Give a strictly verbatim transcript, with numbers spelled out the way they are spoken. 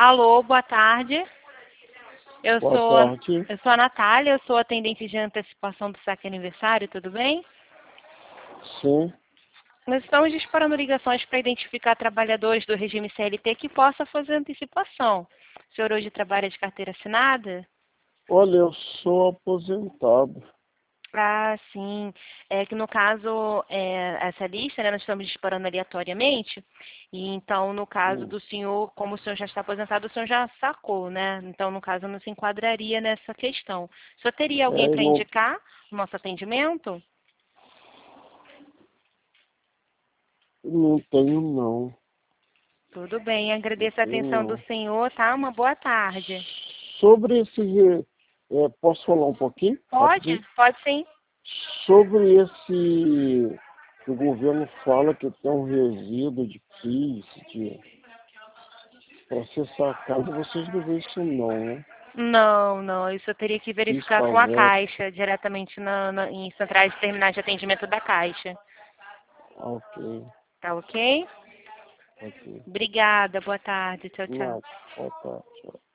Alô, boa tarde. Eu Boa sou, tarde. eu sou a Natália, eu sou atendente de antecipação do saque aniversário, tudo bem? Sim. Nós estamos disparando ligações para identificar trabalhadores do regime C L T que possa fazer antecipação. O senhor hoje trabalha de carteira assinada? Olha, eu sou aposentado. Ah, sim. É que no caso, é, essa lista, né, nós estamos disparando aleatoriamente, e então, no caso Hum. do senhor, como o senhor já está aposentado, o senhor já sacou, né? Então, no caso, não se enquadraria nessa questão. O senhor teria alguém É, para não, indicar no nosso atendimento? não tenho não. Tudo bem, Não agradeço a tenho atenção do não. senhor, tá? Uma boa tarde. Sobre esse. É, posso falar um pouquinho? Pode? Rapidinho? Pode sim. Sobre esse. Que o governo fala que tem um resíduo de PIS, de para ser sacado, vocês não veem isso não, né? Não, não, isso eu teria que PIS, verificar com a PASEP. Caixa, diretamente na, na- em centrais de terminais de atendimento da Caixa. Ah, ok. Tá ok? Ok. Obrigada, boa tarde, tchau, tchau. Nada. Boa tarde. Tchau.